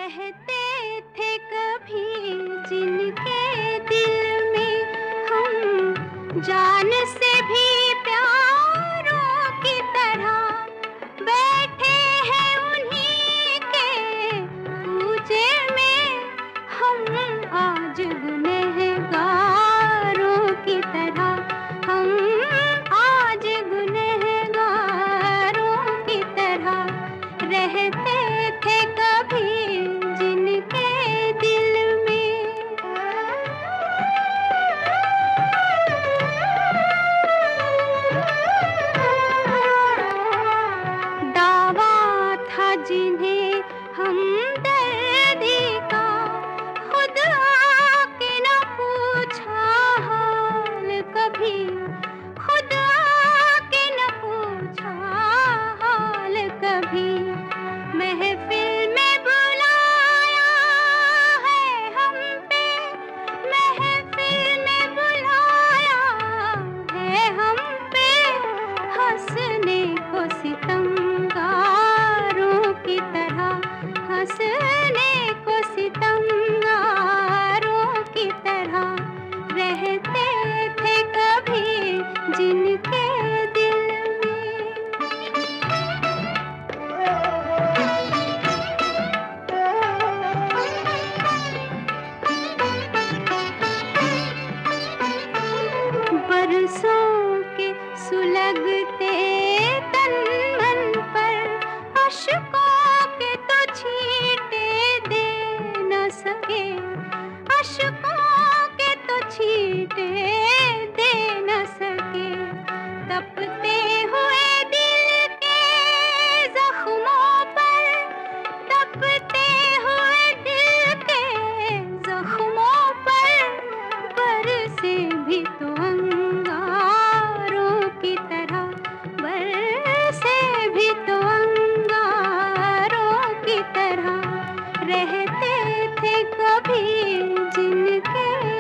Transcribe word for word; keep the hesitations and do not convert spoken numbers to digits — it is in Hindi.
रहते थे कभी जिनके दिल में हम जान से भी प्यारों की तरह बैठे हैं उन्हीं के पूजे में हम आज गुनहगारों की तरह हम आज गुनहगारों की तरह रहते थे कभी जिनके दिल में। दावा था जिन्हें हमदर्दी का खुद आके न पूछा हाल कभी, खुद आके न पूछा हाल कभी। महफिल में बुलाया है हम पे, महफिल में बुलाया है हम पे हंसने को सितमगारों की तरह, हंसने को सितमगारों की तरह रहते थे कभी जिनके दिल में। बरसों के सुलगते तन मन पर अश्कों के तो छींटे दे न सके, अश्कों के तो छींटे दे न सके। तपते हुए दिल के जख्मों पर, तपते हुए दिल के जख्मों पर बरसे भी तो अंगारों की तरह, बरसे भी तो अंगारों की तरह रहते थे कभी जिनके